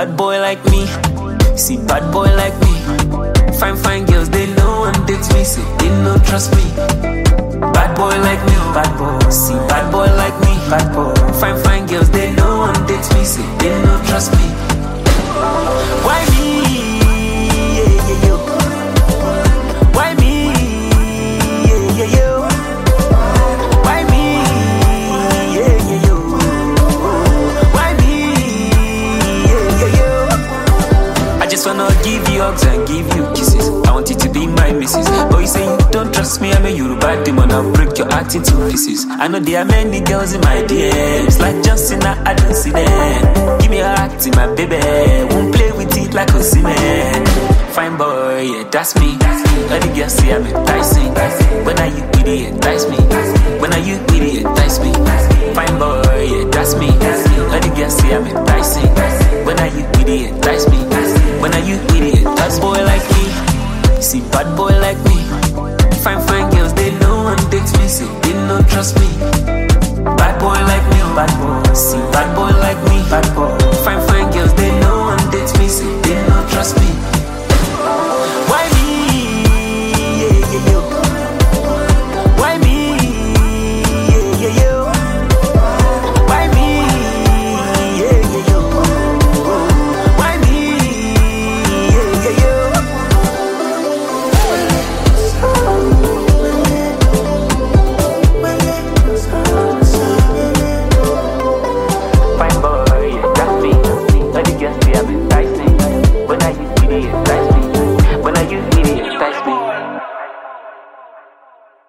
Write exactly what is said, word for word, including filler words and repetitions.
bad boy like me. See bad boy like me. Fine, fine girls, they know and date me. Say they no trust me. Bad boy like me, bad boy. See bad boy like me, bad boy. Fine, fine girls, they know and date me. Say they no trust me. Why me? Yeah, yeah, yo. Why me? Yeah, yeah, yo. Why me? Yeah, yeah, yo. Why me? Yeah, yeah, yo. I just wanna give you hugs and give you kisses. I want you to be my missus. But you say you don't trust me, I'm a Yoruba demon. I'll break your heart into pieces. I know there are many girls in my D Ms, like Justin, I don't see them. Give me a heart, my baby. Won't play with it like a cement. Fine boy, yeah, that's me. All the girls say I'm enticing. When are you with it, entice me? When are you with it, entice me? Fine boy, yeah, that's me. All the girls say I'm enticing.